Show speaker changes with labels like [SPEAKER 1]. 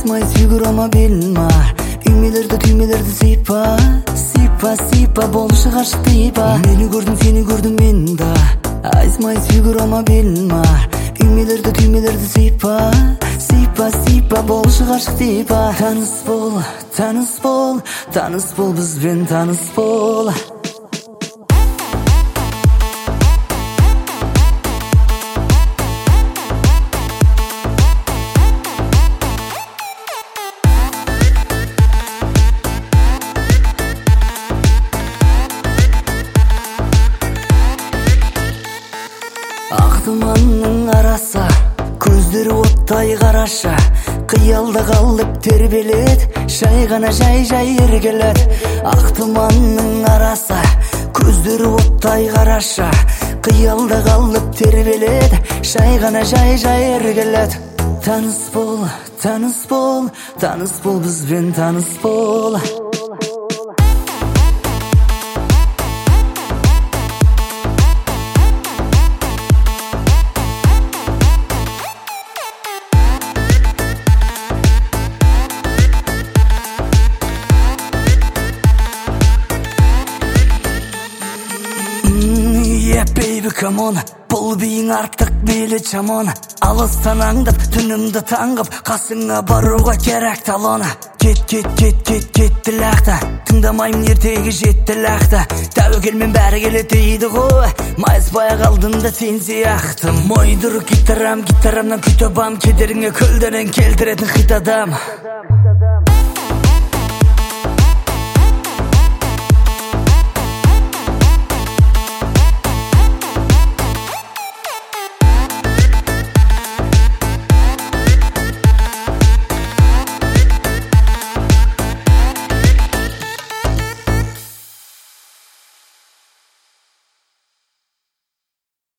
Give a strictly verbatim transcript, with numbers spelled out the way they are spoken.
[SPEAKER 1] Айзмай сүйгүр ама билма, үймелерди түймелерди сыйпа, сыйпа, сыйпа, болушу каршы тыйпа. Мени көрдүң, сени көрдүм мен да. Айзмай сүйгүр ама билма, үймелерди түймелерди сыйпа, сыйпа, сыйпа, болушу каршы тыйпа. Таныс бол, таныс бол, таныс бол, бизбен таныс бол. Ак туманның араса, көздөрү оттай караша, кыялда калып тербелет, жай гана жай жай эргелет. Ак туманның араса, көздөрү оттай караша, кыялда калып тербелет, жай гана жай жай эргелет. Таныс бол, таныс бол, таныс бол, бизбен таныс бол. Yeah baby come on, бұл бейің артық мейлі жаман. Алыстан аңдып, түнімді таңғып, қасыңа баруға керек талона. Кет, кет, кет, кет, кетті лақта, тыңдамайым ертегі жетті лақта. Тәуекелмен бәрі келе дейді ғой, майыспай қалдым да сен сияқты. Мойдыр гитарам, гитарамнан күтіп ам, кедеріңе көлдерін келтіретін хит адам.